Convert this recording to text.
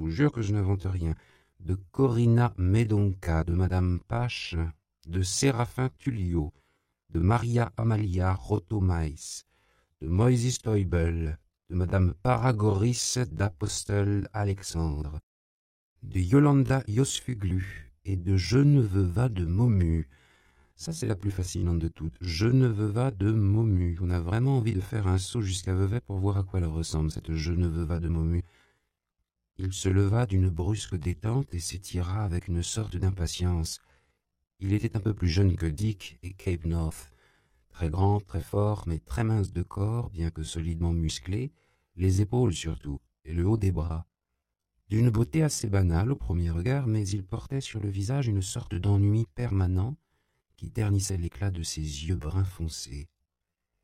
vous jure que je n'invente rien, de Corina Medonca, de Madame Pache, de Séraphin Tullio, de Maria Amalia Rotomais, de Moïse Stoibel, de Madame Paragoris d'Apostel Alexandre, de Yolanda Yosfuglu et de Geneveva de Momu. Ça, c'est la plus fascinante de toutes. Geneveva de Momu. On a vraiment envie de faire un saut jusqu'à Vevey pour voir à quoi elle ressemble, cette Geneveva de Momu. Il se leva d'une brusque détente et s'étira avec une sorte d'impatience. Il était un peu plus jeune que Dick et Cape North. Très grand, très fort, mais très mince de corps, bien que solidement musclé, les épaules surtout, et le haut des bras. D'une beauté assez banale au premier regard, mais il portait sur le visage une sorte d'ennui permanent qui ternissait l'éclat de ses yeux bruns foncés.